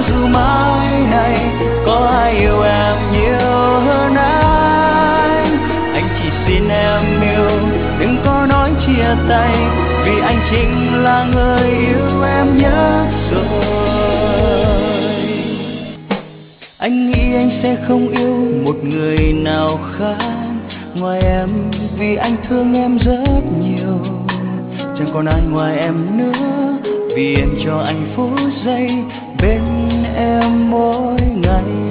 dù mai này có ai yêu em nhiều hơn anh chỉ xin em yêu đừng có nói chia tay, vì anh chính là người yêu em nhất rồi. Anh nghĩ anh sẽ không yêu một người nào khác ngoài em, vì anh thương em rất nhiều. Chẳng còn ai ngoài em nữa, vì em cho anh phút giây bên em mỗi ngày.